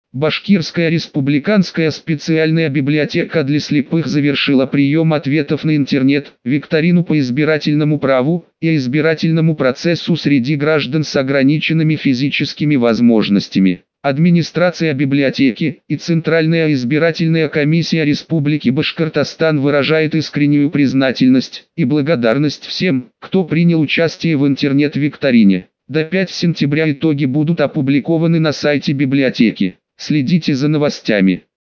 Башкирская республиканская специальная библиотека для слепых завершила прием ответов на интернет-викторину по избирательному праву и избирательному процессу среди граждан с ограниченными физическими возможностями. Администрация библиотеки и Центральная избирательная комиссия Республики Башкортостан выражает искреннюю признательность и благодарность всем, кто принял участие в интернет-викторине. До 5 сентября итоги будут опубликованы на сайте библиотеки. Следите за новостями.